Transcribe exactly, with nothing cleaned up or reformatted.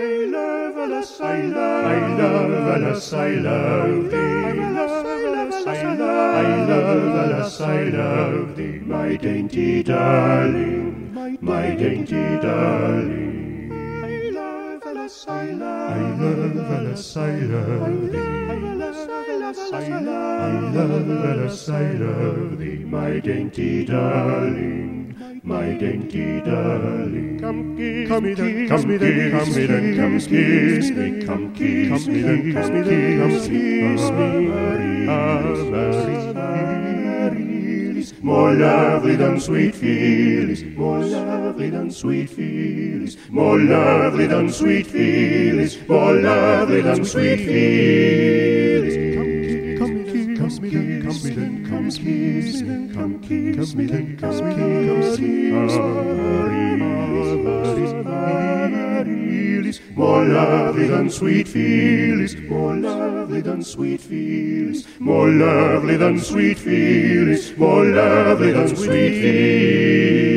I love Alice, I love, I love Alice, I love thee. I love Alice, I love, I love Alice, I love thee, my dainty darling, my dainty darling. I love Alice, I love, I love Alice, I love thee. I love Alice, I love thee, my dainty darling, my dainty darling. Come kiss come me, then, come me, then, come me, then, come kiss me, come kiss me, then, come me, then, come kiss me, Amaryllis, more lovely than sweet Phyllis, more lovely than sweet Phyllis, more lovely than sweet Phyllis, more lovely than sweet Phyllis. Come kiss me, then, come me, then, come kiss me, come kiss me, then, come kiss me, Amaryllis, more lovely than sweet Phyllis, more lovely than sweet Phyllis, more lovely than sweet Phyllis, more lovely than sweet Phyllis.